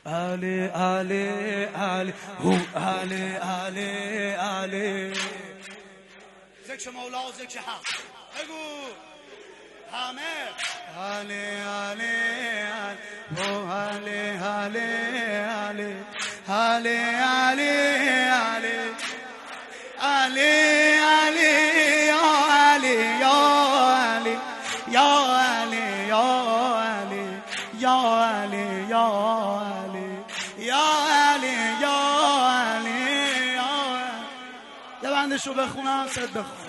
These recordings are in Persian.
علی علی علی هو علی علی علی. ذکر مولا و ذکر حق بگو همه. علی علی علی هو علی علی علی علی علی علی علی علی یا علی یا علی یا علی یا علی یا علی یا علی یا علی یا علی یا علی. یه بندشو بخونم صد بخونم.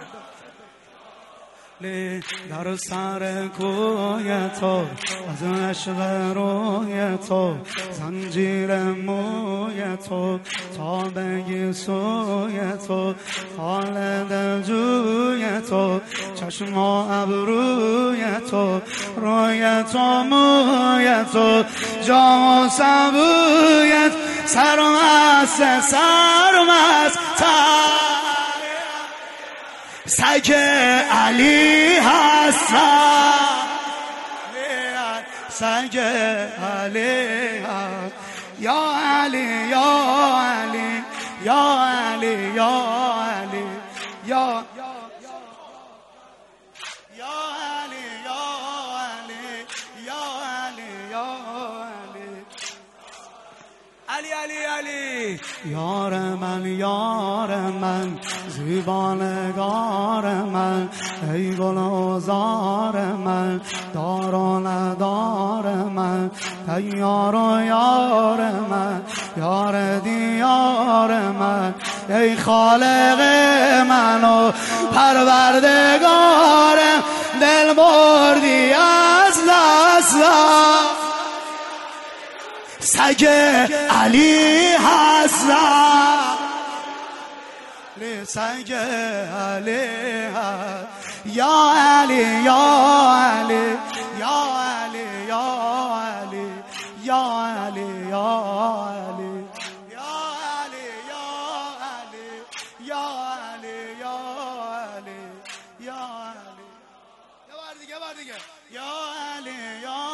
در سر کوی تو از عشق روی تو زنجیر موی تو تا بگی سوی تو خالد جوی تو چشم و ابروی تو روی تو موی تو جام و سبویت سرمست سرمست سگ علی هستم سگ علی هستم یا علی یا علی یا علی یا علی یا علی یا علی یا علی یا علی علی علی. یار من زیبانگار من ای گل و زار من دار و ندار من دیار و یار من یار دیار من ای خالق من و پروردگارم دل بردی از دستم سگ علی هستم سگ علی هست یا علی یا علی یا علی یا علی یا علی یا علی یا علی یا علی یا علی یا علی یا علی. یه بار دیگه یا علی یا